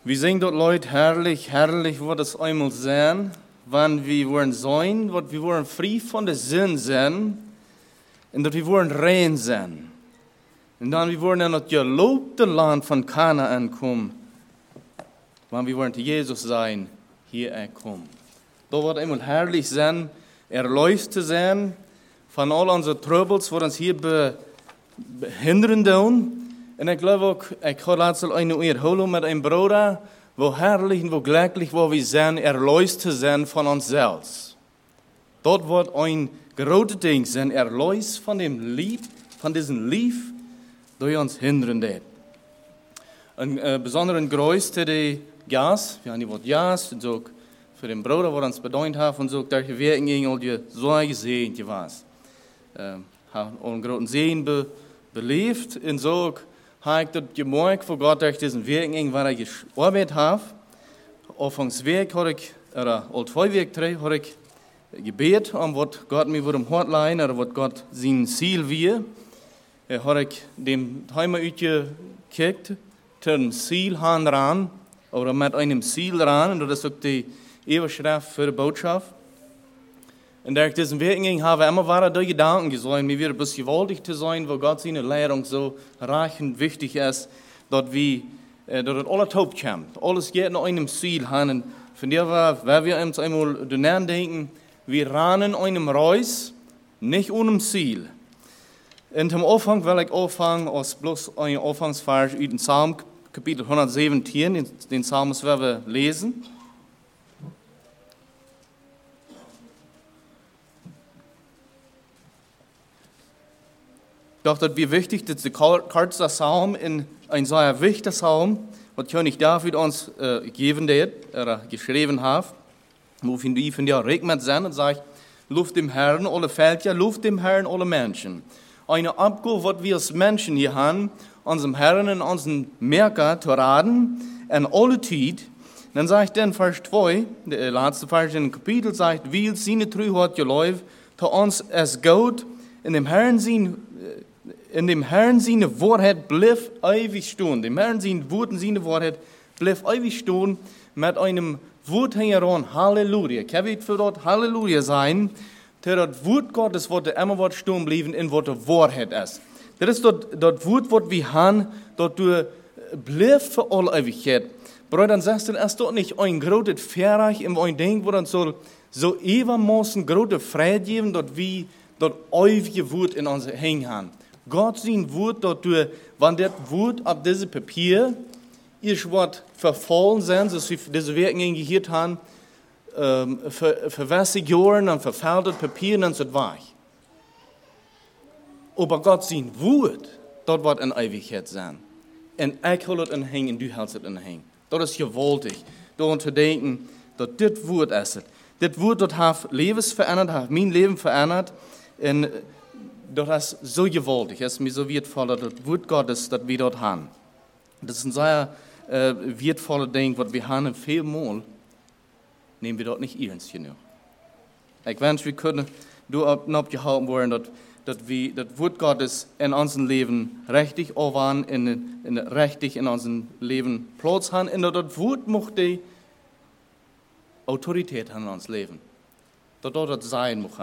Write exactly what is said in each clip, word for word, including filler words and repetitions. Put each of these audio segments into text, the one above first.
Wir sehen dort Leute, herrlich, herrlich wird es einmal sein, wenn wir wollen sein, wat wir wollen frei von der Sinn sein, und dass wir wollen rein sein. Und dann wir wollen in das gelobte Land von Kanaan kommen, wenn wir wollen zu Jesus sein, hier er kommt. Da wird einmal herrlich sein, erleuchtet sein von all unseren Troubles, die uns hier behindern tun. Und ich glaube auch, ich habe laatst eine Erholung mit einem Bruder, wo herrlich und wo glücklich, wo wir sind, erleuchtet sind von uns selbst. Dort wird ein großes Ding sein, erlöst von dem Lieb, von diesem Lieb, durch uns hindern wird. Ein äh, besonderen größte die Gas, wir haben die Wort Gas, und so für den Bruder, der uns bedeutet hat, und so, dass wir in all die so gesehen, die was. Äh, haben einen großen Sehen be, belebt, und so, habe ich das gemerkt von Gott, durch diesen Weg, was ich gearbeitet habe. Anfangsweg habe ich, oder all zwei Wege, habe ich gebetet, um was Gott mir würde im Hort leihen, oder was Gott sein Ziel wir. Er habe ich dem Thema ausgekickt, zum Ziel ran, oder mit einem Ziel ran, und das ist auch die Überschrift für die Botschaft. Und durch diesen Weg ging, habe ich immer weiter durch Gedanken gesagt, mir wird es gewaltig zu sein, wo Gott seine Lehrung so reich und wichtig ist, dass wir, äh, dass alles top kommt. Alles geht nach einem Ziel hin. Und von der war, wenn wir uns einmal danach denken, wir rennen einem Reis, nicht ohne Ziel. Und zum Anfang will ich anfangen, aus bloß ein Anfangsvers aus dem Psalm, Kapitel hundertsiebzehn, den, den Psalm werden wir lesen. Ich dachte, das wäre wichtig, das ist der kurze Psalm in ein sehr wichtiger Psalm, was König David uns äh, gegeben hat, oder geschrieben hat, wo wir von der Regment sind und sagt, Luft dem Herrn, alle Völker, Luft dem Herrn, alle Menschen. Eine Abgabe, was wir als Menschen hier haben, unserem Herrn und unseren Merker zu raten, in alle Zeit. Dann sagt dann Vers zwei, der letzte Vers in dem Kapitel, sagt, wie seine Treuheit geläuft, zu uns es gut, in dem Herrn sein, in dem Herrn seine Wahrheit blieb ewig stehen. Dem Herrn seine Wort und seine Wahrheit blieb ewig stehen mit einem Wort heran, Halleluja. Ich habe für dort Halleluja sein, der das Wort Gottes, was immer wird stehen bleiben, in was die Wahrheit ist. Das ist das, das Wort, was wir haben, das du blieb für alle Ewigkeit. Brüder und Schwestern, ist dort nicht ein großes Verreich, in ein Ding, wo dann soll so ebenmaßen große Freiheit geben, dass wir das ewige Wort in uns hängen haben. Gott sein Wort, dort du, wenn das Wort auf diesem Papier ist, was verfallen sind, so wie diese Werken gehört haben, ähm, für, für weißig Jahren und verfällt Papier, dann ist es weich. Aber Gott sein Wort, dort wird in Ewigkeit sein. Und ich will es in hängen, du hältst es in hängen. Das ist gewaltig, daran zu denken, dass das Wort ist. Das Wort, das hat Lebens verändert, hat mein Leben verändert. Und das ist so gewaltig, es ist mir so wertvoll, dass das Wort Gottes, das wir dort haben. Das ist ein sehr äh, wertvolles Ding, was wir haben, und vielmal nehmen wir dort nicht ernst genug. Ich wünsche, wir können dort abgehalten werden, dass, dass wir das Wort Gottes in unserem Leben richtig aufwahren, in, in, richtig in unserem Leben Platz haben, und dass das Wort muss die Autorität haben in unserem Leben. Dass dort das sein muss.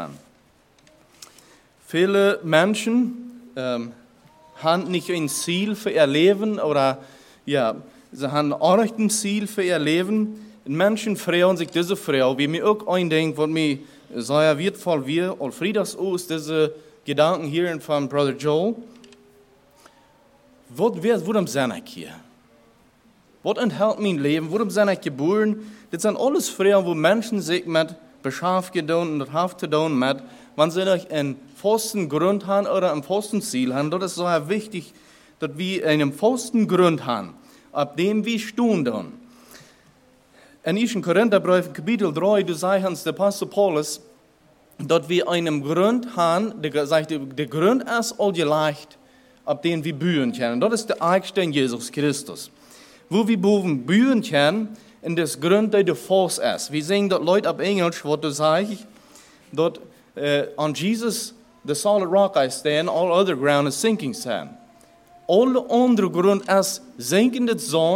Viele Menschen ähm, haben nicht ein Ziel für ihr Leben oder ja, sie haben auch nicht ein Ziel für ihr Leben. Und Menschen freuen sich diese Frau, wie mir auch ein Ding, was mir sehr wertvoll wird, all Frieders aus, diese Gedanken hier von Brother Joel. Warum sind ich hier? Was enthält mein Leben? Warum sind ich geboren? Das sind alles Fragen, wo Menschen sich mit beschäftigen und das haben zu tun mit, wenn sie nicht einen festen Grund haben oder ein festes Ziel haben. Das ist so wichtig, dass wir einen festen Grund haben, ab dem wir stehen. In ersten Korintherbrief, Kapitel drei, du sagst uns der Apostel Paulus, dass wir einen Grund haben, der, sagt, der Grund ist all leicht, ab dem wir bühen können. Das ist der Eigste in Jesus Christus. Wo wir bühen können, in das Grund, der der Fuß ist. Wir sehen dort Leute ab Englisch, wo du sagst, dort uh, on Jesus, the solid rock I stand, all other ground is sinking sand. Alle andere Grund ist sinkende Sand,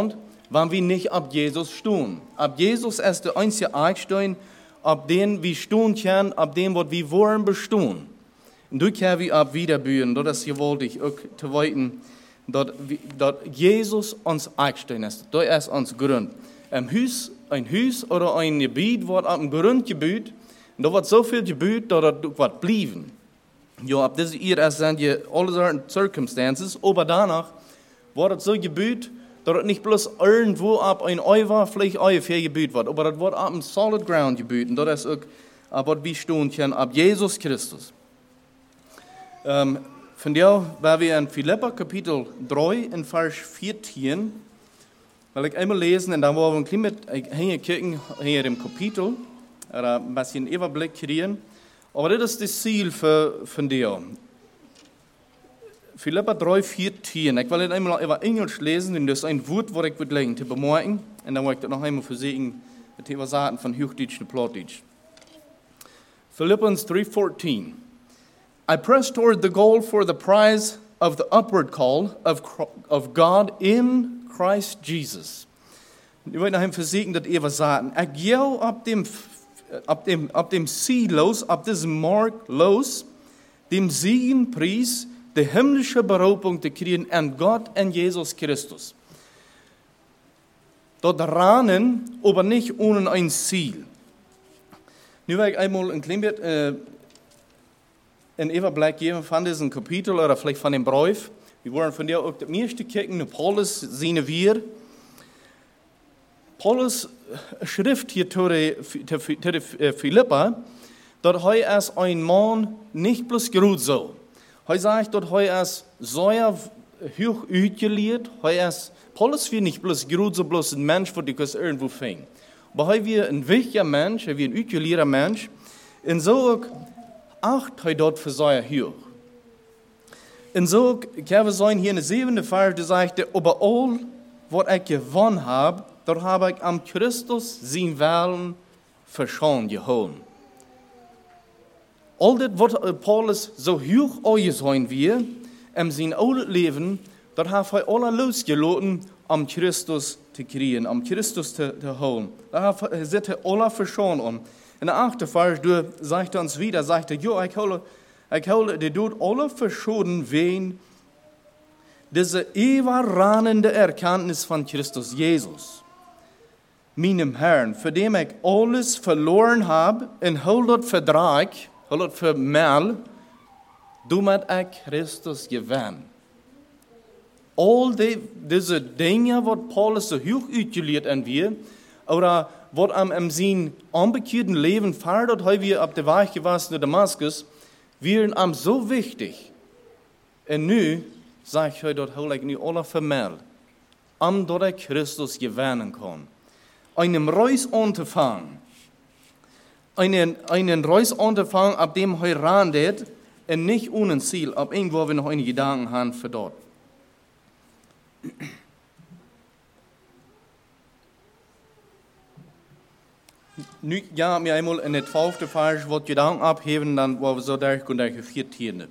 wenn wir nicht ab Jesus stehen. Ab Jesus ist der einzige Eckstein, ab dem wir stehen können, ab dem, was wir wollen bestehen. Und du können wir ab wiederbühen, das ist gewollt, auch zu weiten, dass Jesus uns Eckstein ist. Das ist uns Grund. Ein Haus, ein Haus oder ein Gebiet wird ab dem Grund gebaut, und da wird so viel gebaut, dass das wird bleiben. Ja, ab dieser Ehe sind ja alle certain circumstances, aber danach wird es so gebaut, dass es nicht bloß irgendwo ab ein Euer, vielleicht Euer für gebaut wird, aber das wird ab dem solid ground gebaut, und das ist auch, ab was wir stehen können, ab Jesus Christus. Ähm, von der, weil wir in Philipper Kapitel drei in Vers vierzehn, weil ich einmal lesen, und dann wollen wir ein klein mit hingucken, hier im Kapitel, oder ein bisschen Überblick kriegen. Aber das ist das Ziel für, von dir. Philipper drei, vierzehn. Ich will jetzt einmal über Englisch lesen, und das ist ein Wort, das ich würde legen, zu bemerken. Und dann will ich das noch einmal versuchen, mit den Sachen von Hochdeutsch und Plattdeutsch. Philippians three fourteen. I press toward the goal for the prize of the upward call of, of God in Christ Jesus. Ich will noch einmal versuchen, das eben sagen. Ich gehe ab dem Ab dem, ab dem Ziel los, ab diesem Markt los, dem Siegenpreis, der himmlische Berufung zu kriegen an Gott und Jesus Christus. Dort ranen, aber nicht ohne ein Ziel. Nu will ich einmal ein klein bisschen äh, einen Überblick geben von diesem Kapitel oder vielleicht von dem Brief. Wir wollen von der auch das meiste kicken, Paulus sehen wir. Paulus schrift hier zu den Philipper, dass er als ein Mann nicht bloß gut so. Er sagt, dass er als sehr hoch ausgelehrt, er ist, Paulus wird nicht bloß gut so, bloß ein Mensch, der das irgendwo fängt. Aber er wird ein wichtiger Mensch, er wird ein ausgelehrter Mensch, und so acht er dort für sehr hoch. Und so können wir sagen, hier in der siebten Vers, der sagt, aber all, was ich gewonnen habe, dort habe ich am Christus sein Willen verschont geholt. All das, was Paulus so hoch angesehen wir, in seinem alten Leben, dort hat er alle losgelassen, am Christus zu kriegen, am Christus zu, zu holen. Da hat er alle verschont. Und in der achten Vers, du sagt er uns wieder, sagt er, jo, ich hole, ich hole, die tut alle verschont wegen diese ewigranende Erkenntnis von Christus Jesus, meinem Herrn, für den ich alles verloren habe, in hundert Vertrag, hundert Vermähl, damit ich Christus gewinne. All die, diese Dinge, was Paulus so hoch ausgelehrt an wir, oder was am in seinem unbekehrten Leben fordert, haben wir auf der Weg gewesen nach Damaskus, wären am so wichtig. Und nun sage ich heute, dass ich nicht alle Vermähl, am dass ich Christus gewinnen kann. Einen Reis anzufangen, einen, einen Reis anzufangen, ab dem er randet, und nicht ohne Ziel, ab irgendwo wir noch einen Gedanken haben für dort. Nu ja, mir einmal in der zwölften Vers wat Gedanken abheben, dann wollen wir so durch und durch viertiende.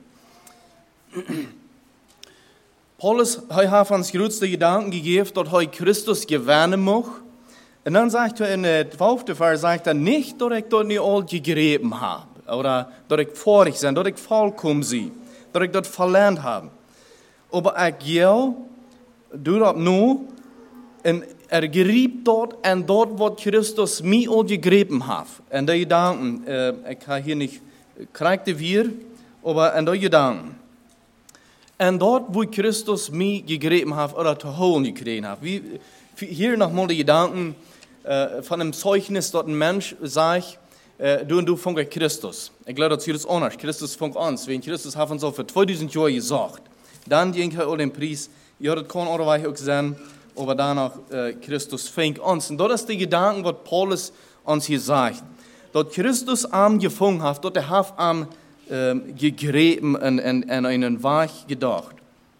Paulus hat uns größte Gedanken gegeben, dass er Christus gewinnen muss. Und dann sagt er in der zwölften Vers, sagt er nicht, dass ich dort nicht all gegeben habe, oder dass ich vorig bin, dass ich vollkommen bin, dass ich dort verlernt habe. Aber ich gehe, du das nur, und er gerieb dort, und dort, wo Christus mich all gegeben hat. Und die Gedanken, äh, ich kann hier nicht, kriegte wir, aber an die Gedanken. Und dort, wo Christus mich gegeben hat, oder zu holen gekriegt hat. Wie, hier nochmal die Gedanken äh, von einem Zeugnis, dort ein Mensch sagt, äh, du und du von Christus. Ich glaube, das hier ist anders. Christus von uns. Wenn Christus hat uns so für zweitausend Jahre gesagt, dann denke ich auch den Preis, ja, das kann auch auch sein, aber danach äh, Christus fängt uns. Und das ist der Gedanke, was Paulus uns hier sagt. Dass Christus am gefunden hat, dass er hat am äh, gegräben und in einen Weg gedacht.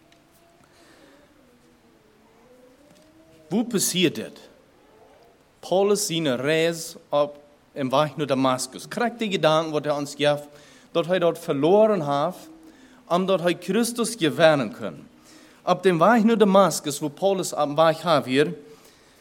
Wo passiert das? Paulus seine Reise auf im Weg nach Damaskus. Kriegt die Gedanken, was er uns gibt, dass er dort verloren hat, um dort er Christus gewinnen kann. Auf dem Weg nach Damaskus, wo Paulus am Weg hat hier,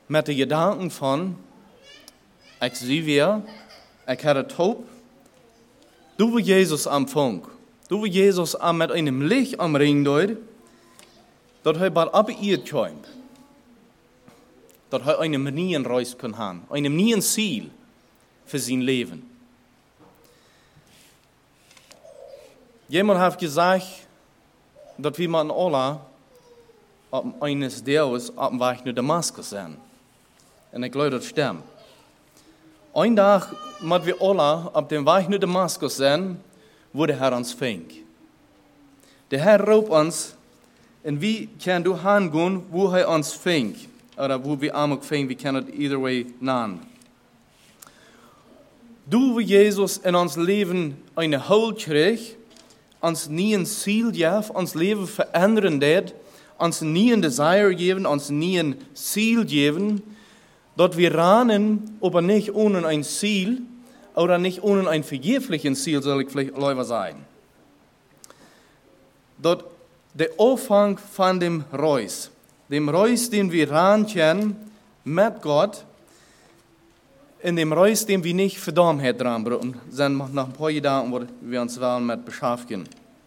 met de gedanken van, ik zie weer, ik heb het hoop, du we Jezus aanvang, du we Jezus aan met een licht omringen doet, dat hij bij op eerd komt, dat hij een manier reis kan gaan, een nieuw ziel voor zijn leven. Jemand heeft gezegd, dat we met alle op eines deels op dem weg naar Damaskus zijn. En ik geloof dat stem. Een dag moeten we alle op dem weg naar Damaskus zijn, wo de Herr ons vindt. De Herr roept ons, en wie kan du gaan, wo hij ons vindt. Oder wo wir ook vindt, we kunnen het either way naam. Du we Jezus in ons leven een hol kreeg, ons nieuw ziel gaf, ons leven veranderen deed, ons nieuw desire geven, ons nieuw ziel geven, dat wir ranen, aber nicht ohne ein Ziel, oder nicht ohne ein vergeblichen Ziel, soll ich vielleicht lieber sagen. Dat der Anfang von dem Reis, dem Reis, den wir ran können mit Gott, in dem Reis, den wir nicht verdammt hätten dran brauchen, sind nach ein paar Jahren, wo wir uns wollen mit beschäftigen.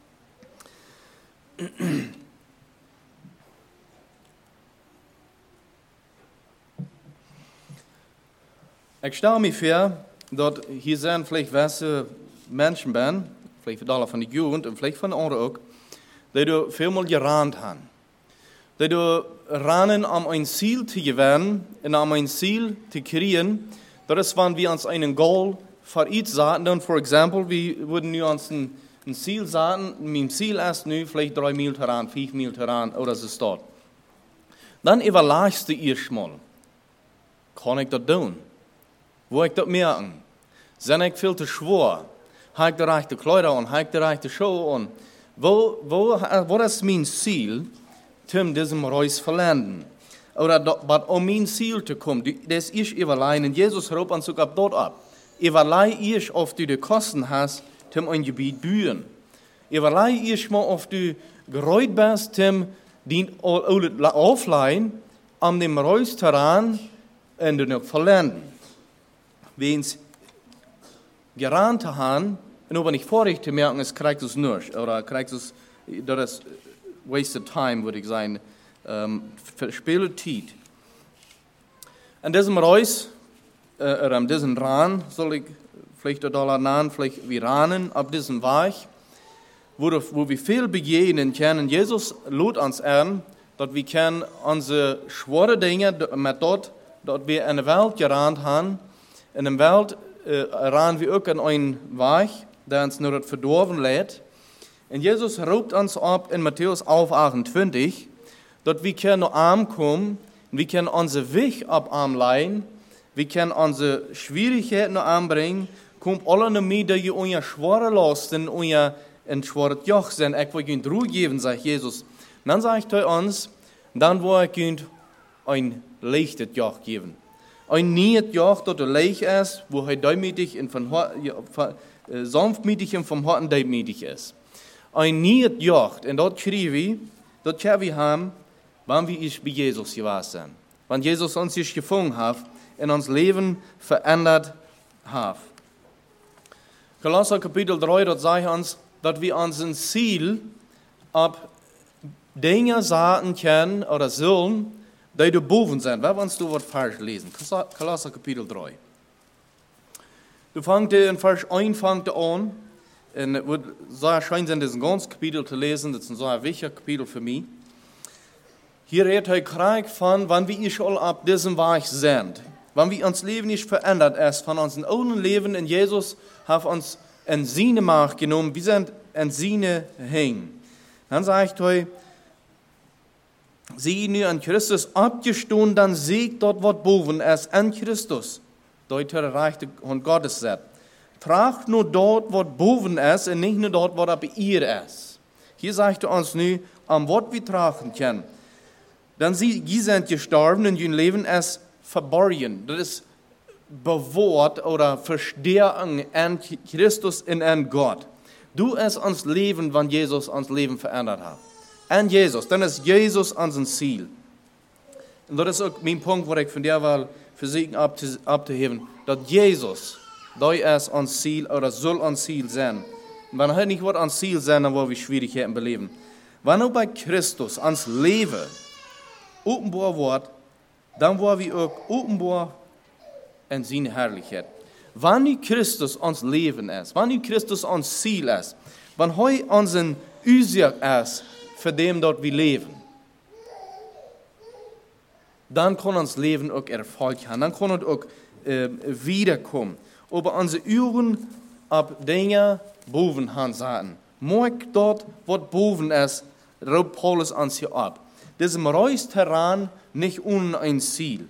Ich stelle mir vor, dass hier sind vielleicht welche Menschen ben, vielleicht alle von der Jugend und vielleicht von anderen auch, die du vielmal gerannt haben. Die du rennen, um ein Ziel zu gewinnen und um ein Ziel zu kriegen. Das ist, wenn wir uns einen Goal vereinsaten, dann, for example, wir würden nu uns ein, ein Ziel sagen, mein Ziel ist nu vielleicht drei Mil heran, fünf Mil heran, oder so dort. Dann überlegst du erstmal, kann ich das tun? Wo ich das merken? Sind ich viel zu schwer? Habe ich die rechte Kleider an? Habe ich die rechte Schuhe an? Wo, wo, wo ist mein Ziel, um diesem Reis zu verlanden? Oder um mein Ziel zu kommen, das ist überleihen. Und Jesus ruft uns sogar dort ab. Überleih ich, ob du die Kosten hast, um ein Gebiet bühen. Überleih ich mal, ob du gereut bist, um den aufleihen, um dem Reis zu ran und du noch verlanden. Wenn es gerannt zu haben, und aber nicht vorrichtig zu merken, es kriegt es nicht. Oder kriegt es, das ist wasted time, würde ich sagen. Um, verspillte Zeit. In diesem Reis, äh, oder in diesem Ran, soll ich vielleicht da nahen, vielleicht wie Ranen, auf diesem Weg, wo, wo wir viel begegnen können. Jesus lud uns an, dass wir können unsere schwere Dinge mit dort, dass wir in der Welt gerannt haben. In der Welt äh, ran wir auch in einen Weg, der uns nur das Verdorben lädt. Und Jesus ruft uns ab in Matthäus elf achtundzwanzig, dass wir können noch arm kommen, wir können unsere Weg ab arm leihen, wir können unsere Schwierigkeiten noch anbringen, kommt alle noch mit, dass ihr euer schwere Lasten, euer ein schweres Joch sind, ich will euch Ruhe geben, sagt Jesus. Und dann sagt er uns, dann will ich euch ein leichtes Joch geben. Ein nicht Joch, das leicht ist, wo er demütig und von, äh, sanftmütig und vom Harten demütig ist. Ein nicht Joch, und dort schreibe ich, das können wir haben, wenn wir bei Jesus gewesen sind. Wenn Jesus uns hier gefunden hat und uns Leben verändert hat. Kolosser Kapitel drei, dort sagt uns, dass wir unser Ziel ab Dinge sagen können oder sollen, die da boven sind. Wer willst du was falsch lesen? Kolosser Kapitel drei. Du fängst in Vers eins fängt an, und es wird sehr schön sein, das ganze Kapitel zu lesen, das ist ein sehr wichtiges Kapitel für mich. Hier redet er Krieg von, wenn wir schon ab diesem Weg sind, wenn wir uns Leben nicht verändert ist, von unserem alten Leben in Jesus hat uns in seine Macht genommen, wir sind in seine hängen. Dann sagt er, sie nu an Christus abgestoßen, dann siegt dort, was boven ist, an Christus. Dort der Reich von Gottes sagt. Tragt nur dort, was boven ist, und nicht nur dort, was ab ihr ist. Hier sagt er uns nu, am Wort wir tragen können. Dann sie, die sind gestorben und ihr Leben ist verborgen. Das ist bewahrt oder verstärken an Christus und an Gott. Du ist uns Leben, wenn Jesus uns Leben verändert hat. An Jesus, dann ist Jesus unser Ziel. En dat is ook mijn punt wat ik van der wil versuchen ab te, ab te heben. Dat Jesus, dat is ons Ziel, oder soll ons Ziel sein. Wenn er nicht wat ons Ziel sein, dann wollen wir Schwierigkeiten beleven. Wenn er bei Christus ons Leben openbaar wordt, dan worden we ook openbaar in zijn Herrlichkeit. Wanneer Christus ons Leben ist, wanneer Christus ons Ziel ist, wanneer hij onze Ursache ist, für dem dat we leven, dann kann ons Leben auch Erfolg haben, dann kann es auch äh, wiederkommen. Aber unsere Uhren ab Dinge boven haben zaten. Moik dort, was boven ist, raubt Paulus uns hier ab. Diesem Reisterran nicht ohne ein Ziel.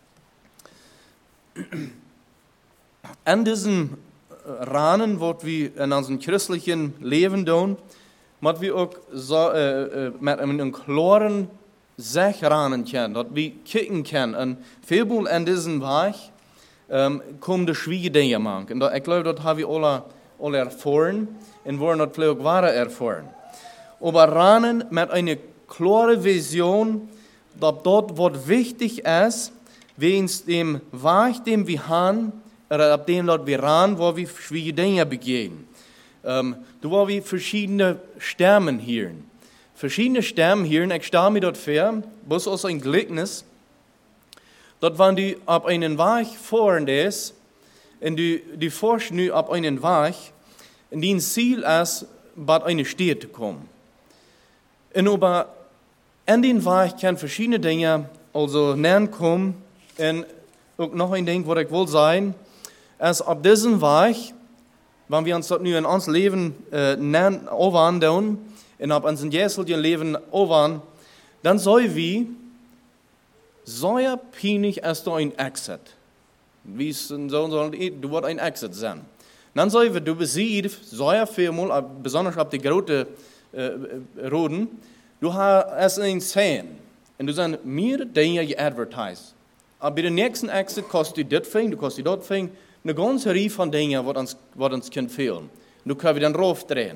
An diesem Rahmen, was wir in unserem christlichen Leben tun, müssen wir auch so, äh, mit einem klaren Sech ranen können, dass wir kicken können. Und vielmal an diesem Weg ähm, kommen die schwierige Dinge machen. Und ich glaube, das haben wir alle, alle erfahren und wollen das vielleicht auch weiter erfahren. Aber ranen mit einer klare Vision, dass dort, was wichtig ist, wegen dem Weg, den wir haben, oder ab dem, dass wir ran, wo wir schwierige Dinge begehen. Ähm, da wo wir verschiedene Sterben hören. Verschiedene Sterben hören, ich stelle mir dort vor, bloß aus ein Gleichnis, dort wenn du ab einen Weg fahren ist, und du, du fährst nu ab einen Weg, und dein Ziel ist, bei einer Stadt zu kommen. Und aber an den Weg kann verschiedene Dinge also näher kommen, und auch noch ein Ding, was ich will sagen, ist, ab diesem Weg, wenn wir uns dort nu in uns Leben äh, näher anwenden, und ab unserem jährlichen Leben anwenden, dann soll wir, sehr peinlich ist da ein Exit. Wie es so soll, du wird ein Exit sein. Dann soll wir, du besiehst, sehr vielmal, besonders ab die großen äh, Roden, du hast ein Zehn, und du sagst, mir Dinge geadvertised. Aber bei der nächsten Exit kostet du das Fing, du kostet das Fing, eine ganze Reihe von Dingen, was uns, was uns kann fehlen. Du können wir dann raufdrehen.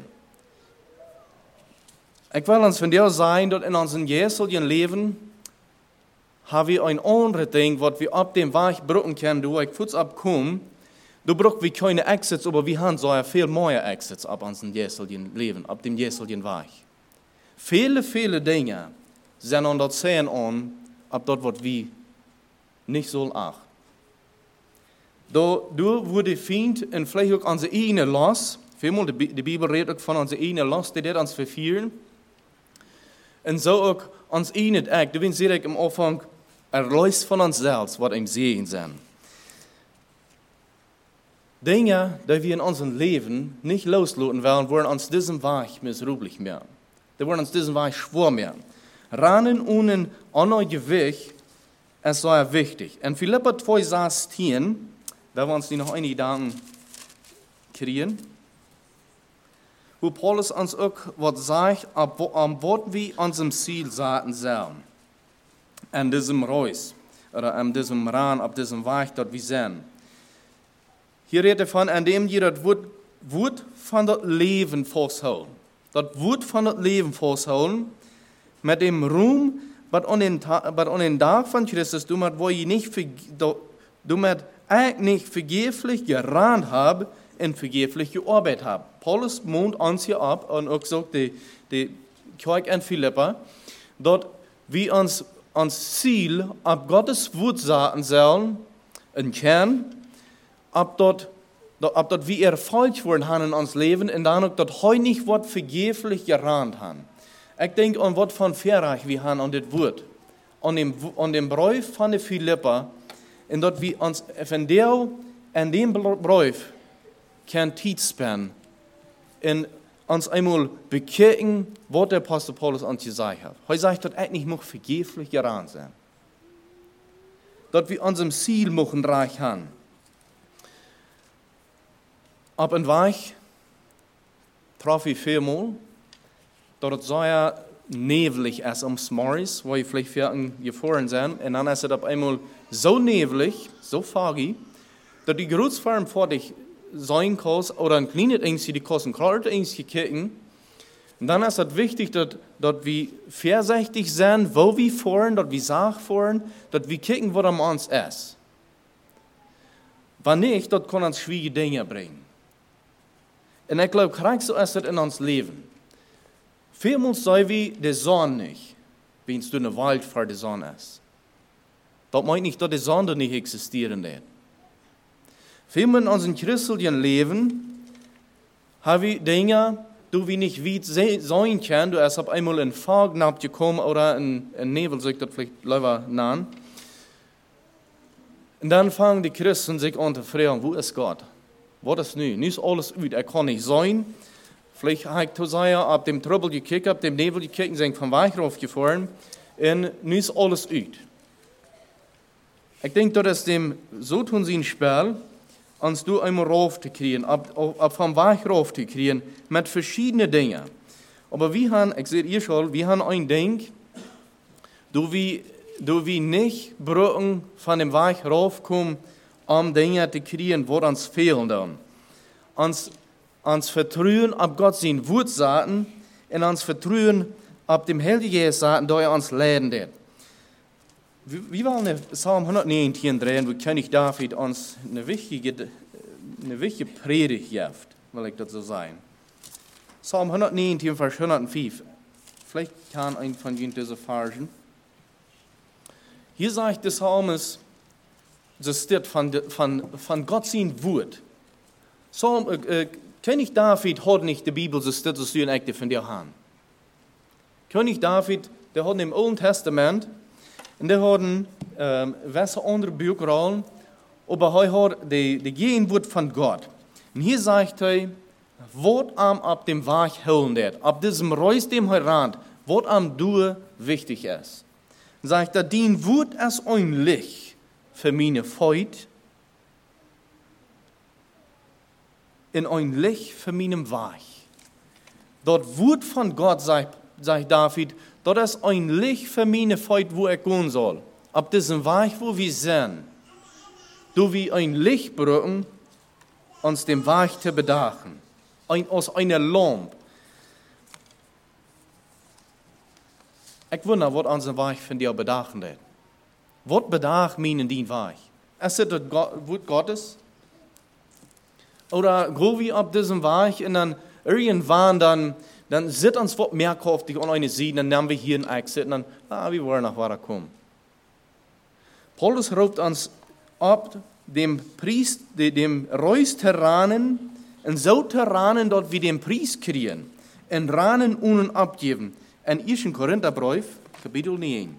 Ich will uns von dir sagen, dass in unserem jährlichen Leben haben wir ein anderes Ding, was wir ab dem Weg brauchen können, du ich kurz abkommen. Du brauchst wir keine Exits, aber wir haben so viel mehr Exits ab unserem jährlichen Leben, ab dem jährlichen Weg. Viele, viele Dinge sind an das Sehen an, ab dort, was wir nicht sollen achten. Da, du wurde find und vielleicht auch unsere eigene Last, vielmal die, die Bibel redet auch von unserer eigenen Last, die das uns verführen. Und so auch uns eigene Eck, du willst direkt am Anfang, erlöst von uns selbst, was im Sehen sind. Dinge, die wir in unserem Leben nicht loslassen wollen, wollen uns diesen Weg missrüblich machen. Die wollen uns diesen Weg schwer machen. Rannen ohne anderen Gewicht ist sehr wichtig. In Philipper zwei sechzehn, da wir uns die noch einige Gedanken kriegen, wo Paulus uns auch was sagt, ab was wir unserem Ziel sagen sollen. An diesem Reis, oder an diesem Rahn, ab diesem Weg, dort wir sind. Hier redet er von, an dem ihr das Wort, Wort von das Leben festhalten. Das Wort von das Leben festhalten, mit dem Ruhm, was an den, was an den Tag von Christus, du mit, wo ich nicht, du mit, ich nicht vergeblich gerannt habe und vergeblich gearbeitet habe. Paulus mahnt uns hier ab und auch sagt die, die Kirche in Philippa, dort wir uns ans Ziel ab Gottes Wort sagen sollen, in Kern, ab dort, ab dort wie Erfolg worden haben in uns Leben und dann auch dort heute nicht was vergeblich gerannt haben. Ich denke an was von Verreich wir haben an das Wort, an dem, an dem Brief von der Philippa, und dort wir uns von der, an dem Brief kein Zeit spenden und uns einmal bekehren, was der Apostel Paulus uns gesagt hat. Heute sagt, dass eigentlich nicht vergeblich gerannt sein. Dass wir unserem Ziel machen reich haben. Ab und Weg traf ich vielmal, dass es sehr nebelig ist ums Morris, wo ich vielleicht für gefahren sind. Und dann ist es auf einmal so neblig, so foggy, dass die Großfarm vor dich sein kann, oder ein kleines Ängstchen, die kosten gerade Ängstchen kicken, Und dann ist es wichtig, dass, dass wir vorsichtig sind, wo wir fahren, dass wir sagen fahren, dass wir gucken, was am uns ist. Wenn nicht, das kann uns schwierige Dinge bringen. Und ich glaube, gerade so ist es in uns Leben. Vielmals sagen wir, der Sonne nicht, wenn es in der Welt vor der Sonne ist. Das meint nicht, dass die Sonne nicht existieren wird. Vielmehr in unserem christlichen Leben haben wir Dinge, die wir nicht weit sein können. Du hast auf einmal ein Fog gekommen oder ein, ein Nebel, soll ich das vielleicht lieber nennen. Und dann fangen die Christen sich an zu fragen, wo ist Gott? Was ist nu? Nu ist alles uit. Er kann nicht sein. Vielleicht habe ich Hosea ab dem Trubel gekickt, ab dem Nebel gekickt und sind vom Weg raufgefahren. Und nu ist alles uit. Ich denke, das ist dem, so tun sie ein Spiel, uns du einmal rauf zu kriegen, ab, ab vom Weg rauf zu kriegen, mit verschiedenen Dingen. Aber wir haben, ich sehe ihr schon, wir haben ein Ding, du wir, du wir nicht brücken von dem Weg raufkommen, um Dinge zu kriegen, wo uns fehlen dann. Uns, uns vertrauen ab Gott sein Wort sagen und uns vertrauen ab dem Heiligen Geist sagen, da er uns leiden wird. Wir wollen Psalm hundertneunzehn drehen, wo König David uns eine wichtige, eine wichtige Predigt gibt, will ich das so sagen. Psalm hundertneunzehn, Vers hundertfünf. Vielleicht kann ein von Ihnen diese Versen. Hier sagt der Psalmist, das steht von, von, von Gott sein Wort. Psalm, äh, äh, König David hat nicht die Bibel, so steht es in Ekte von dir haben. König David, der hat im Alten Testament, und der hat ähm, welche andere Bücher, aber er hat die, die Gegenwort von Gott. Und hier sagt er, was am ab dem Weg holen wird, ab diesem Reis, dem er rannt, was am du wichtig ist. Sagt er, dein Wort ist ein Licht für meine Feut und ein Licht für meinen Weg. Dort Wort von Gott, sagt, sagt David, das ist ein Licht für meine Feut, wo ich gehen soll. Ab diesem Weg, wo wir sind, do wir ein Licht brücken, uns den Weg zu bedachen. Ein, aus einer Lampe. Ich wundere, was unser Weg von dir bedachen wird. Was bedacht meinen den Weg? Ist es das Wort Gottes? Oder gehen wir auf diesem Weg und dann irgendwann dann Dann zit uns wat mehr kräftig an eine Seite, dann nehmen wir hier ein Exit und dann, ah, wir wollen nach weiterkommen. Paulus ruft uns ab, dem Priest, dem Reus zu ranen, und so zu ranen, dort wir den Priest kriegen, und ranen und abgeben. In ersten Korintherbrief, Kapitel neun.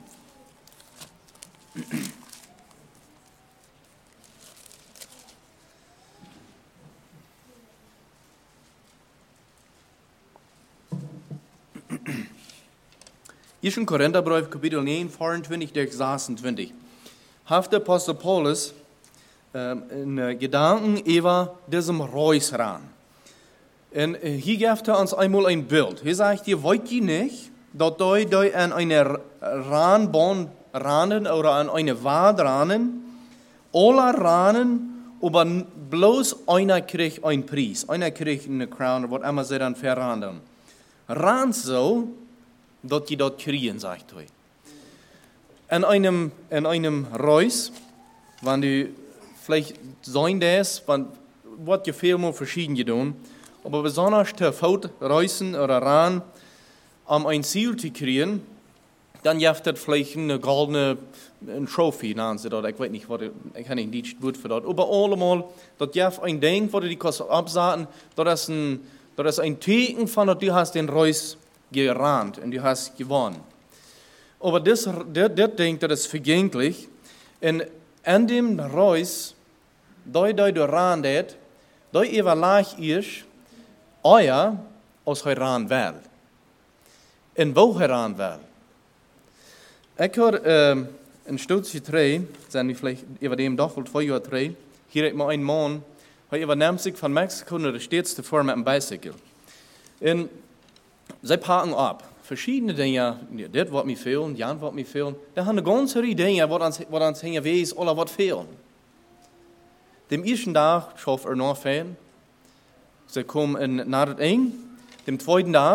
ersten Korintherbrief, Kapitel neun, vierundzwanzig durch sechsundzwanzig. Hat der Apostel Paulus ähm, in Gedanken über diesem Reus ran. Und hier gibt er uns einmal ein Bild. Hier sagt ihr, wollt ihr nicht, dass ihr an eine Rahnbahn ranen oder an eine Wad ranen, alle ranen, aber bloß einer kriegt einen Preis, einer kriegt eine Crown, oder was immer sie dann verranen. Ran so, dass die dort kriegen, sagt er. In einem, in einem Reus, wenn du vielleicht sein das, wird ja viel mehr verschieden getan, aber besonders der Fout Reusen oder Ran, um ein Ziel zu kriegen, dann gibt es vielleicht eine goldene eine Trophy, nennen sie das, ich weiß nicht, was, ich kann nicht Deutsch Wort für das, aber allemal, das gibt ein Ding, wo du die kannst absagen, das ist ein, das ist ein Teken von, dass du hast den Reus gerannt und du hast gewonnen. Aber das, das, das Ding, das ist vergänglich, und an dem Reus, da du randet, da überlag ich, euer, aus heran will. Und wo heran will. Ich habe ähm, ein Stutz drei, sind wir vielleicht über dem doch wohl zwei Jahre drei, hier hat mal ein Mann, der übernimmt sich von Mexiko nach der Städte vor mit einem Bicycle. Und sie packen ab. Verschiedene Dinge, ja, das wird mir fehlen, Jan wird mir fehlen. Da haben eine ganze Reihe Dinge, was uns, was uns hängen weiß, oder was fehlen. Dem ersten Tag schafft er noch fehlen. Sie kommen in, nach dem Eng. Dem zweiten Tag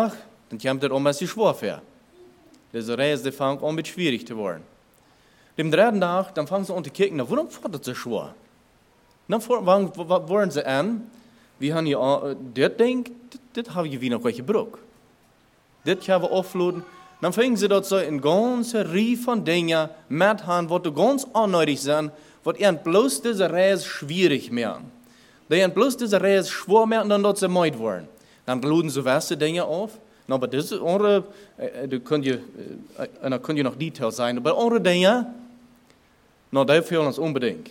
dann kommt das um, was sie schwer für. Diese Reise fängt an, mit schwierig zu werden. Dem dritten Tag, dann fangen sie an zu kicken, na, warum fährt das so schwer? Dann fangen sie an, wir haben hier, das Ding, das habe ich wie noch welche Brück. Das haben wir aufladen. Dann fangen sie dort so eine ganze Reihe von Dingen mit haben, die ganz unnötig sind, was ihnen bloß diese Reise schwierig machen. Die ihnen bloß diese Reise schwer machen, dann dort sie meid worden. Dann laden sie weiße Dinge auf. Na, aber das ist andere, äh, da könnt ihr, äh, da könnt ihr noch Details sein, aber andere Dinge, na, die fehlen uns unbedingt.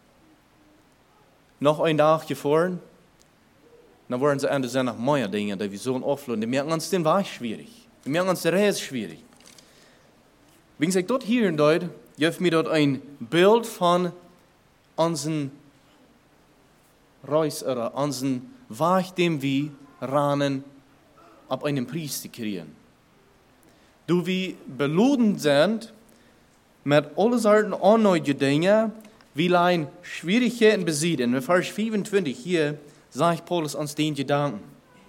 Noch ein Tag gefahren, dann wollen sie endlich nach mehr Dinge, die wir so aufladen. Die merken uns den Weg schwierig. Die merken uns die Reise schwierig. Wenn ich dort hier in Deutsch, gibt mir dort ein Bild von unseren Reis oder unseren Weg, dem wir ranen, ab einem Priester kriegen. Du wir beluden sind mit alle Sorten unnötigen Dinge, wie ein Schwierigkeiten besiegen. In Vers fünfundzwanzig hier sagt Paulus uns den Gedanken.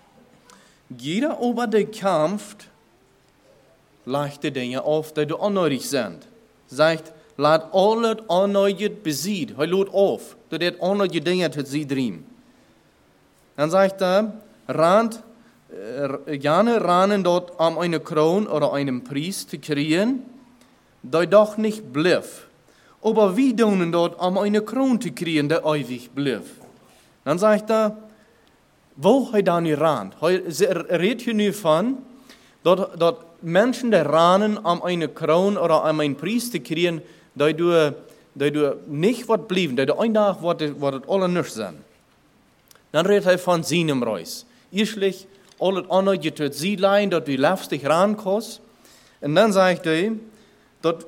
Jeder über den Kampf leichte Dinge auf, die unnötig sind. Sagt, laat alle unnötig besiegen. Er lädt auf, dass er unnötige Dinge zu sie drin. Dann sagt er, rand, äh, gerne ranen dort um eine Krone oder einem Priest zu kriegen, der doch nicht blieb. Aber wie tun dort, um eine Krone zu kriegen, der ewig blieb? Dann sagt er, wo er dann ran? Er redet hier nur von, dort, dort Menschen, die ranen, um eine Krone oder um einen Priest zu kriegen, die du, die du nicht was blieben, die du ein Tag, was das alle nicht sind. Dann redet er von seinem Reis. Erstlich, alles andere tut sie leiden, dort du läufst dich rankommst. Und dann sagt er, dort,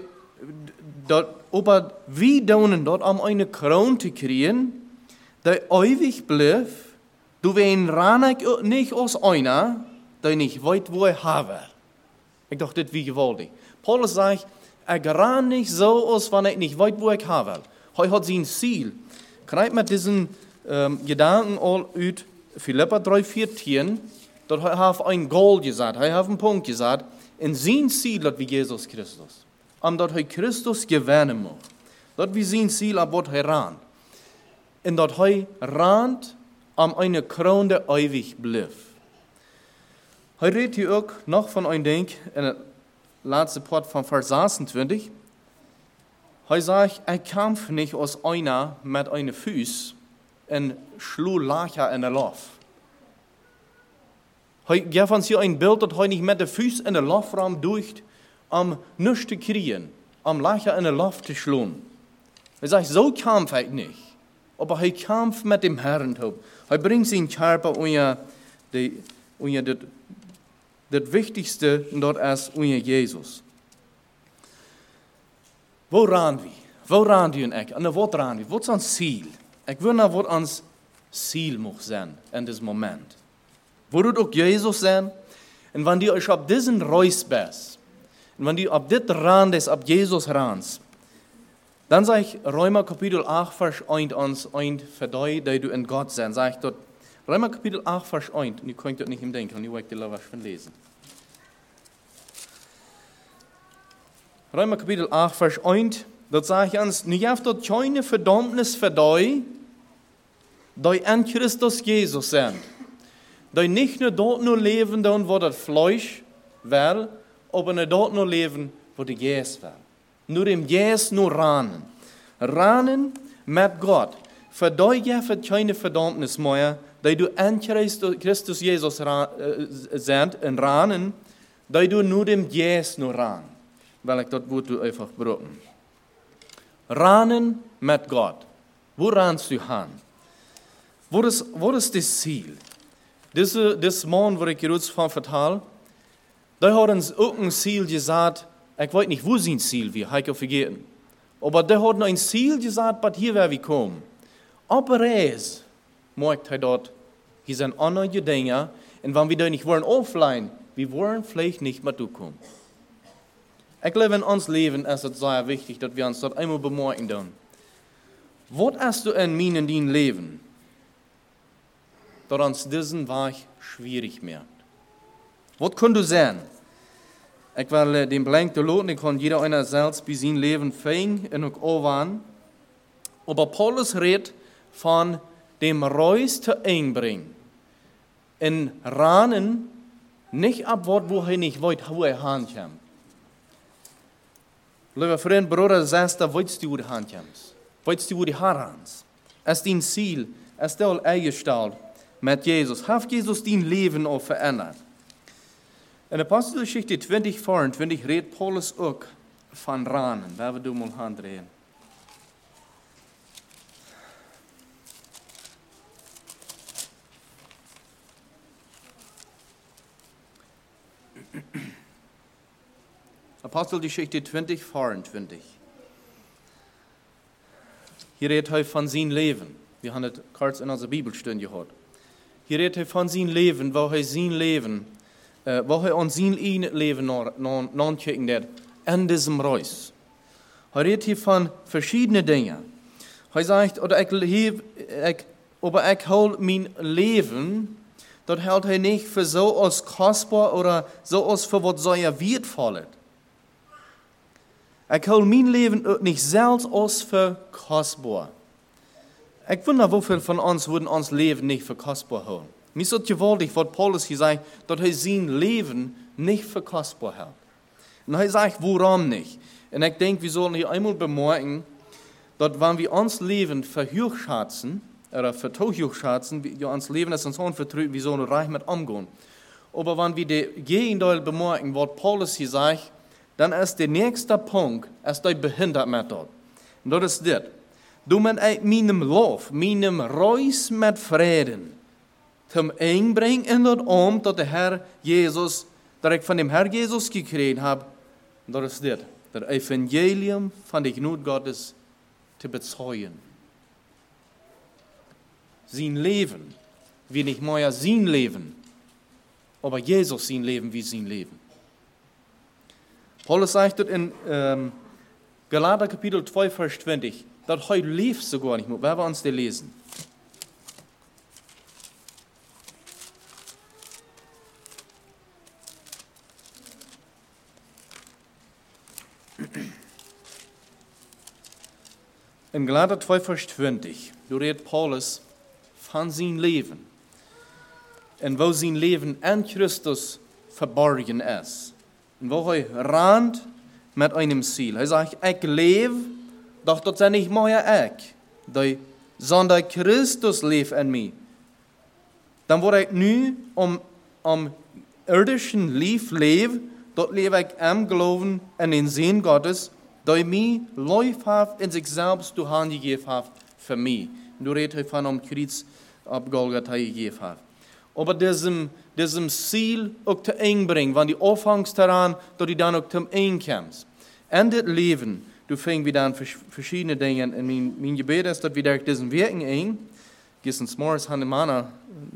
dort, aber wie tun dort, um eine Krone zu kriegen, die ewig blieb, du wen ran nicht aus einer, der nicht weiß, wo er habe. Ich dachte, das wie gewaltig. Paulus sagt, er ran nicht so aus, wenn ich nicht weiß, wo ich habe. Er hat sein Ziel. Krijgt mit diesen ähm, Gedanken all uit Philippa drei vierzehn, dort er hat ein Goal gesagt, er hat einen Punkt gesagt, in sein Ziel hat wie Jesus Christus. Und dort er Christus gewinnen muss. Dort wie sein Ziel, aber dort er ran. Und dort er rand, um eine Krone, der ewig blieb. Er redet hier auch noch von einem Ding, in der letzten Part von Vers sechsundzwanzig. Er sagt, er kämpft nicht aus einer mit einem Fuß und schlug Lacher in der Luft. Er gibt uns hier ein Bild, dass er nicht mit den Füßen in den Luftraum durch, um nichts zu kriegen, um Lacher in der Luft zu schlagen. Er sagt, so kämpft er nicht. Aber er kämpft mit dem Herrn. Er bringt seinen Körper unter das das Wichtigste dort ist unter Jesus. Woran wir? Woran wir und ich? Und wat ran wir? Wat is ons Ziel? Ich will nach wat ons Ziel muss sein in diesem Moment. Wo du auch Jesus sein? Und wenn du euch auf diesen Reis bist, und wenn du auf dit ran ist, auf Jesus ranst, dann sage ich Römer Kapitel acht, Vers eins uns ein verdei, dass du in Gott sein. Sag ich dort, Römer Kapitel acht, Vers eins, und ich könnt das nicht im Denken, und ich wollte dir was von lesen. Römer Kapitel acht, Vers eins, dort sage ich uns, nie haft dort keine Verdammnis verdei, die in Christus Jesus sind. Die nicht nur dort nur leben, wo das Fleisch will, aber nur dort nur leben, wo der Geist will. Nur im Geist nur ranen. Ranen mit Gott. Für dich gibt keine Verdammnis mehr, die du in Christus Jesus sind, und ranen, die du nur im Geist nur ran. Weil ich das Wort einfach brauchen. Ranen mit Gott. Wo ranst du hin? Wo ist, wo ist das Ziel? Diese, das Mann, wo ich jetzt von vertal, da hat uns auch ein Ziel gesagt, ich weiß nicht, wo sein Ziel wir, habe ich vergessen. Aber der hat noch ein Ziel gesagt, was hier werden wir kommen. Aber es, merkt er dort, hier sind andere Dinge, und wenn wir da nicht wollen offline, wir wollen vielleicht nicht mehr kommen. Ich glaube, in uns Leben ist es sehr wichtig, dass wir uns dort einmal bemerken tun. Was hast du in mir in deinem Leben, dass uns diesen Weg schwierig macht? Wat kun du zijn? Ik wil uh, den blank te loten, ik kan jeder einer zelfs bij zijn leven fijn en ook overaan. Aber Paulus redt von dem Reus te inbrengen. In Ranen nicht ab Wort, wo er nicht weiß, wo er hinkommt. Lieber Freund, Bruder, sagst du, weißt du, wo du hinkommst? Weißt du, wo du herkommst? Es ist dein Ziel, es ist dein eingestellt mit Jesus. Hat Jesus dein Leben auch verändert? In Apostelgeschichte zwanzig, vierundzwanzig redet Paulus auch von Ranen. Da wir du mal handrehen. Apostelgeschichte zwanzig, vierundzwanzig. Hier redet er von seinem Leben. Wir haben es kurz in unserer Bibelstunde gehört. Hier redet er von seinem Leben, wo er sein Leben, äh, wo er an sein eigenes Leben nachdenken hat, in diesem Reus. Er redet hier von verschiedenen Dingen. Er sagt, oder ich, ich, aber ich hol mein Leben, das hält er nicht für so als kostbar oder so als für was sehr wertvoll. Ich hol mein Leben auch nicht selbst als für kostbar. Ich wundere, wofür von uns würden uns Leben nicht für kostbar holen. Mir ist es gewaltig, was Paulus hier sagt, dass er sein Leben nicht für kostbar hält. Und er sagt, warum nicht? Und ich denke, wir sollen hier einmal bemerken, dass wenn wir uns Leben verhochschätzen, oder verhochschätzen, wir uns Leben ist uns unvertreten, wir sollen reich mit umgehen. Aber wenn wir die Gegenteil bemerken, was Paulus hier sagt, dann ist der nächste Punkt, ist der behindert mit dort. Und das ist das. Du mit meinem Lauf, meinem Reus mit Frieden, zum einbringen in das um, dass der Herr Jesus, dass ich von dem Herr Jesus gekriegt habe, das ist das. Das Evangelium von der Gnade Gottes zu bezeugen. Sein Leben, wie nicht mehr sein Leben, aber Jesus sein Leben wie sein Leben. Paulus sagt in ähm, Galater Kapitel zwei, Vers zwanzig, dass heute lebt sogar nicht mehr. Wer wir uns das lesen? In Galater zwei, Vers zwanzig, da redet Paulus von seinem Leben und wo sein Leben in Christus verborgen ist. Und wo er rannt mit einem Ziel. Er sagt, ich lebe, doch das ist nicht mehr ich, sondern Christus lebt in mir. Dann wo ich nu um, um irdischen Leben lebe, dort lebe ich am Glauben in den Sinn Gottes, der mir läufhaft in sich selbst durch Hand gegeben hat für mich. Du redest von um Kreuz ab Golgatha gegeben hat. Aber diesem, diesem Ziel auch zu einbringen, wenn die anfängst daran, dass du dann auch zum Einkommst. In das Leben, du fängst wieder an verschiedene Dinge. Und mein, mein Gebet ist, dass wir durch diesen Wirken ein, gestern morgens haben wir eine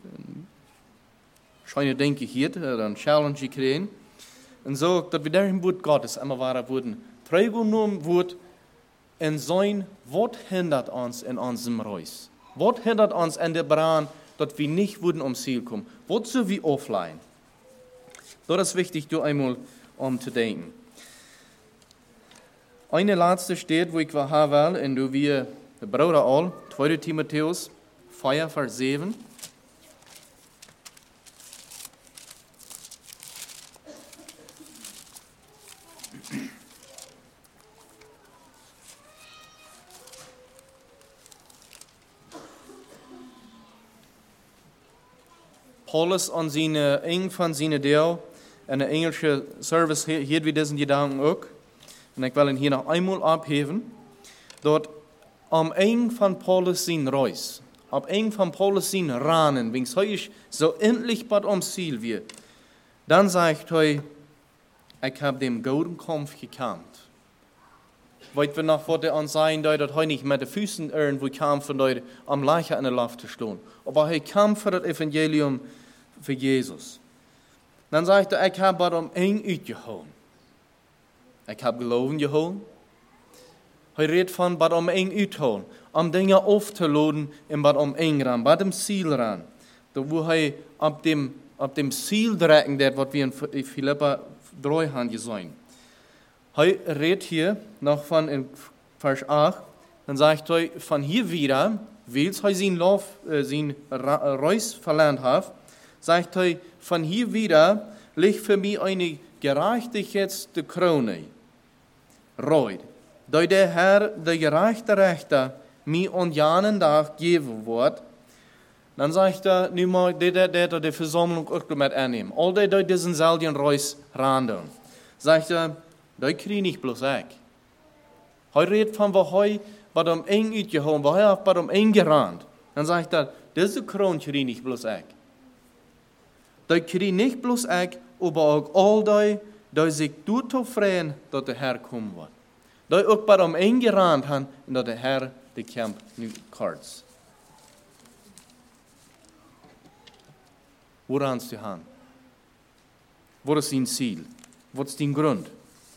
scheine Denke hier, eine Challenge kriegen. Und so, dass wir durch den Wort Gottes immer weiter wurden, teilgenommen wird, in sein, was hindert uns in unserem Reus? Was hindert uns in der Brand, dass wir nicht würden ums Ziel kommen? Wozu wir offline? Das ist wichtig, du einmal um zu denken. Eine letzte steht, wo ich haben will, und du wir, der Bruder all, zweiter Timotheus, vier, Vers sieben. Paulus an seine, eng von seinen Deel, in der englische Service hier wie diesen Gedanken auch. Und ich will ihn hier noch einmal abheben. Dort am eng von Paulus sein Reus, am eng von Paulus sein Ranen, wenn es heute so endlich bald ums Ziel wird, dann sagt er, ich habe dem guten Kampf gekämpft. Weet wir noch, was er an sein soll, dass er nicht mit den Füßen irgendwo kämpfen soll, am Leiche in der Luft zu stehen. Aber er kämpft für das Evangelium für Jesus. Dann sagt er, ich habe um ein uitgeholt. Ich habe Glauben geholt. Er redet von, was um ein uitholen, um Dinge aufzuladen und was um ein ran, bei dem Ziel ran. Da wo er ab dem auf dem Ziel drecken, das, was wir in Philippa drei haben gesehen. Hij redet hier noch von in Vers acht, dann sagt er, von hier wieder, weil er sein Lauf, äh, sein Reis verlernt hat, sagt er, von hier wieder liegt für mich eine Gerechtigkeitskrone, Reut, da der Herr, der gerechte Rechter, mir an jenen Tag geben wird. Dann sagt er, nu mal, der, der, der, der Versammlung auch mit annehmen. All die, die diesen selben Reis randen. Sagt er, das kriege ich nicht bloß ich. Er redet von, was er bei dem eng uitgehauen, was er bei dem eng gerannt. Dann sagt er, diese Krone kriege ich nicht bloß ich. Das kriege ich nicht bloß ich, aber auch all die, die sich dazu freuen, dass der Herr kommen wird. Die auch bei dem eng gerannt haben, und dass der Herr den Kampf nu karts. Wo rannst du hin? Wat is dein Ziel? Wat is dein Grund?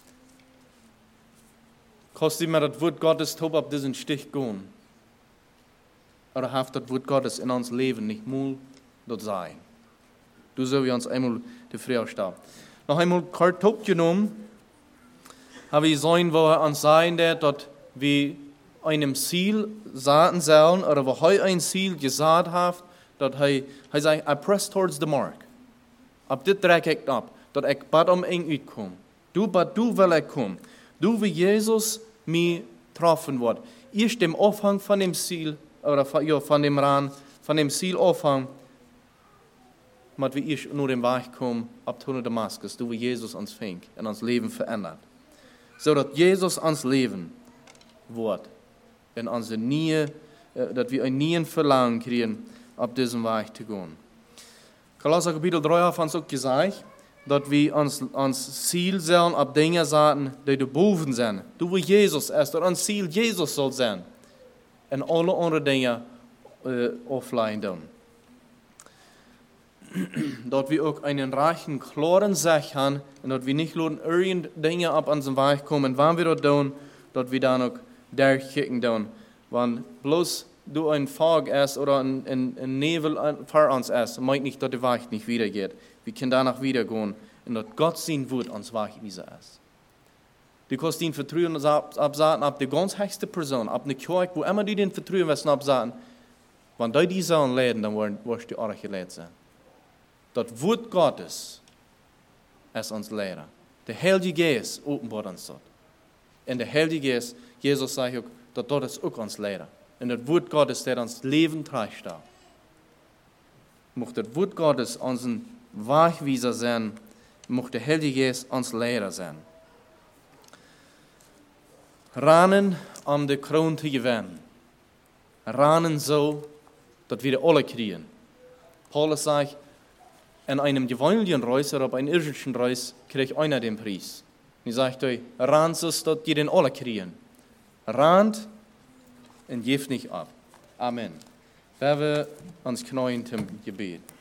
Kannst du mir das Wort Gottes top auf diesen Stich gehen? Oder hat das Wort Gottes in uns Leben nicht mal dort sein? Du sollst uns einmal die Frage stellen. Noch einmal kort top genommen, habe ich gesehen, wo er uns sagen wird, dass wir einem Ziel sagen sollen, oder wo er ein Ziel gesagt hat, dass er, er sagt, I press towards the mark. Ab dit drek ik ab, dat ik bad om eng uitkom. Du bad, du will ik kom. Du wie Jesus mich treffen wird. Erst dem Aufhang von dem Ziel, oder von, ja, von dem Rand, von dem Ziel Aufhang, mit wie ich nur den Weg komme, ab Tunnel Damaskus, du wie Jesus uns fängt und uns Leben verändert. So dass Jesus uns Leben wird. Und unsere Nähe, dass wir ein Nähen Verlangen kriegen, auf diesem Weg zu gehen. Kolosser Kapitel drei hat uns auch gesagt, dass wir uns, uns Ziel sollen auf Dinge sagen, die da boven sind. Du wie Jesus ist, dass uns Ziel Jesus soll sein. Und alle anderen Dinge äh, offline tun. Dass wir auch einen reichen, klaren Sech haben und dass wir nicht nur irgendeine Dinge auf unseren Weg kommen, wann wir das tun, dass wir dann auch durchkicken tun. Wenn bloß du ein Fog ist oder ein, ein, ein Nebel vor uns ist, meint nicht, dass der Weg nicht wiedergeht. Wir können danach wiedergehen und dass Gott sein Wort uns Wegweiser ist. Du kannst ihn vertrauen absagen ab die ganz höchste Person, ab eine Kirche, wo immer die den vertrauen wirst absagen, wenn die die sollen leiden, dann wirst du auch gelehrt sein. Das Wort Gottes ist uns Lehrer. Der Heilige Geist offenbart uns das. Und der Heilige Geist, Jesus sagt auch, dass das ist auch uns Lehrer. Und das Wort Gottes, der uns Leben trägt. Mocht das Wort Gottes unser Wegweiser sein, mocht der Heilige Geist uns Lehrer sein. Ranen, um die Krone zu gewinnen. Ranen so, dass wir alle kriegen. Paulus sagt, in einem gewöhnlichen Reis oder auf einem irdischen Reis kriegt einer den Preis. Und er sagt euch, ran so, dass die den alle kriegen. Rand und gebt nicht ab. Amen. Wer wir uns knien zum Gebet.